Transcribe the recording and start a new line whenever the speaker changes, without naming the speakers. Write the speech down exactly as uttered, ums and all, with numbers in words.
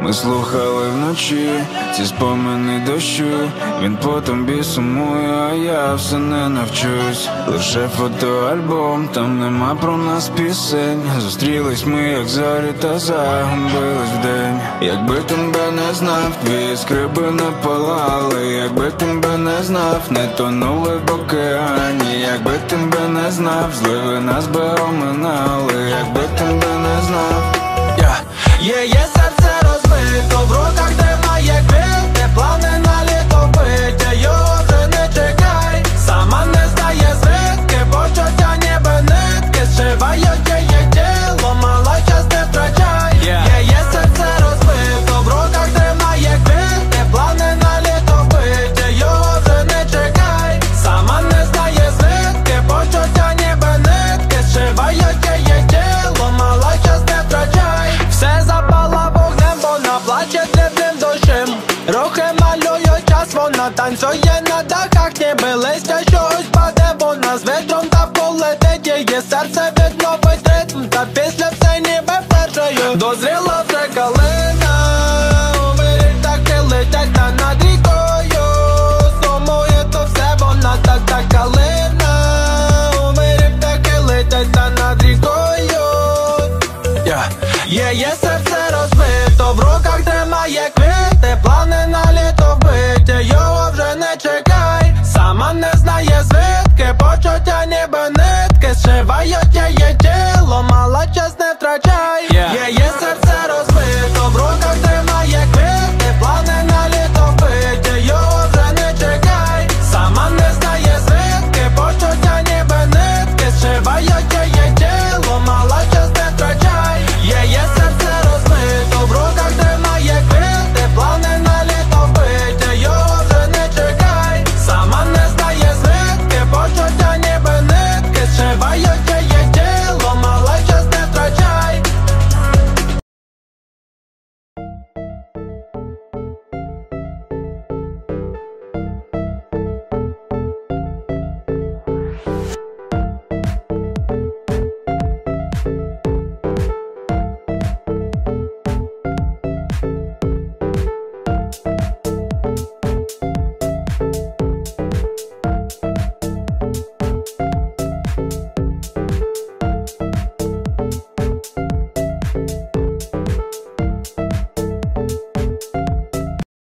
Ми слухали вночі ці спомини дощу. Він по тобі сумує, а я все не навчусь. Лише фотоальбом, там нема про нас пісень. Зустрілись ми, як зорі, та загубились вдень. Якби тебе не знав, твої скриби не палали. Якби тебе не знав, не тонули в океані. Якби тебе не знав, зливи нас би оминали. Якби тебе не знав, yeah.
Є, є серце розбито, в руках тримає квіти, плани на літо вбиття, його вже не чекай. Сама не знає звідки, почуття ніби нитки, зшивають її тіло, мала час не втрачай. Є, є серце розбито, в руках тримає квіти, плани на літо вбиття, його вже не чекай. Сама не знає звідки, почуття ніби нитки, зшивають її тіло, мала час не втрачай. Все запала вогнем, вона плаче дрібним дощем. Рухи малюють час, вона танцює на дахах, ніби листя щось паде, вона з вітром та полетить. Її серце відновить ритм, та після все ніби першою. Дозріла вже калина, у вирі птахи летять та над рікою. Сумує то все, вона так та калина, у вирі птахи летять та над рікою. Yeah. Є, є серце розбито, в руках тримає квіти, плани на літо вбиття, його вже не чекай. Сама не знає звідки, почуття ніби нитки, зшивають її тіло, мала час